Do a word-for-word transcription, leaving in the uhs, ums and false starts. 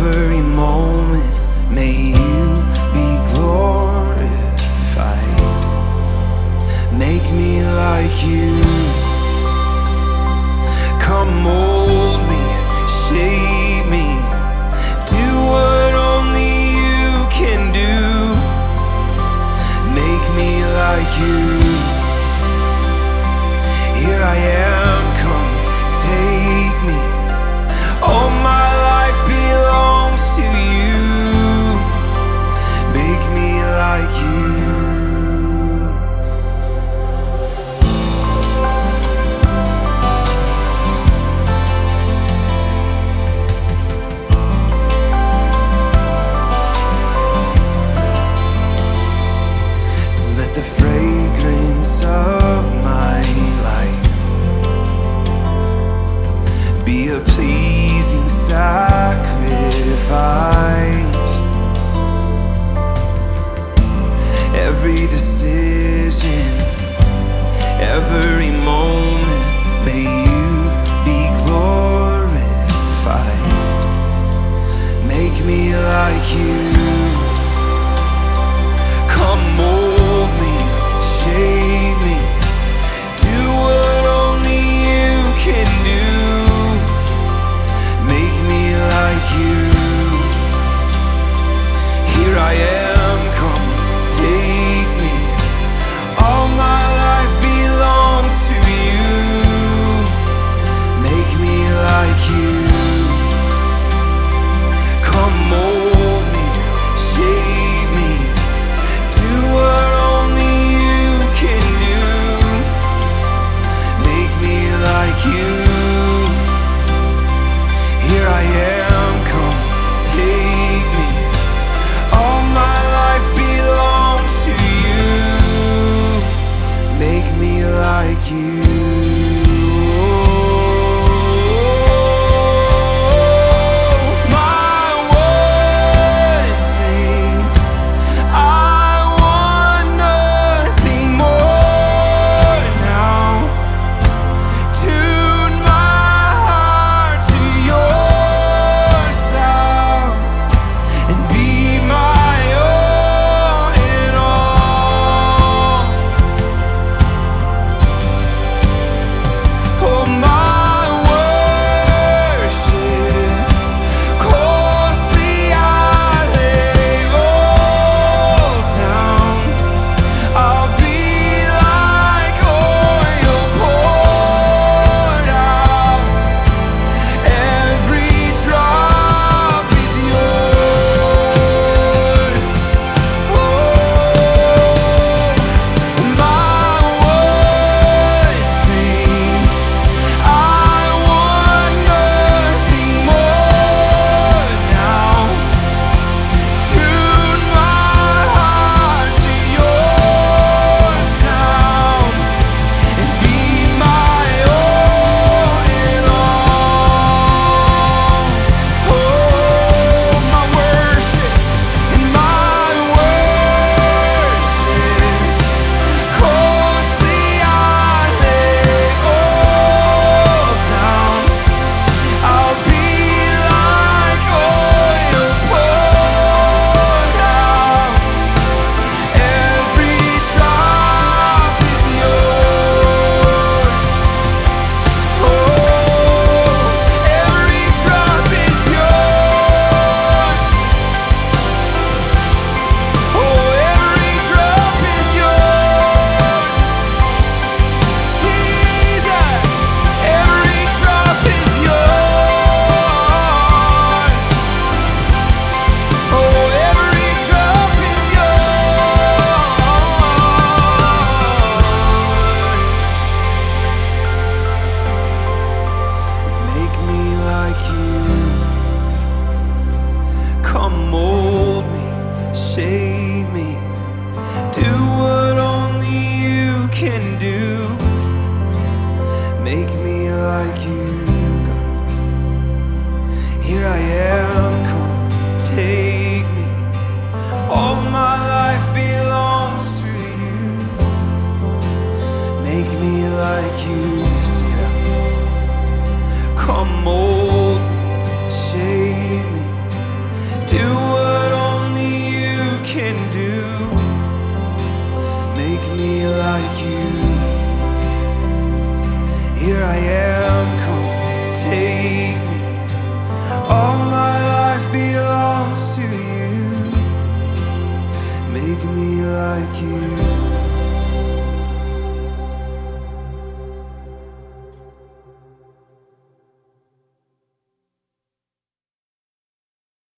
every moment may you be glorified. Make me like you. Come mold me, shape me, do what only you can do. Make me like you. Here I am, come take me. All my life belongs to you. Make me like you. So let the fragrance of my life be a pleasing sacrifice. Every decision, every moment, may you be glorified. Make me like you. Come mold me, shape me, do what only you can do. Make me like you. Here I am, come take me. All my life belongs to you. Make me like you. Come mold me, shape me, do what only you can do. Make me like you. Here I am, come take me. All my life belongs to you. Make me like you. My one thing, I want nothing more now. Tune my heart to your sound and be my all in all. Oh, my worship, costly I lay all down. I'll be like oil poured out. Every drop is yours. Oh, my one thing, I want nothing more now. Tune my heart to your sound and be my all in all. Oh, my worship and my worship, costly I lay all down. I'll be like oil poured out. Every drop is yours. Oh, every drop is yours. Oh, every drop is yours. Jesus, every drop is yours. Oh, every drop is yours. Make me like you. Come mold me, shape me, do what only you can do. Make me like you, God. Here I am, come take me. All my life belongs to you. Make me like you. Sing it out. Come mold me, shape me, make me like you.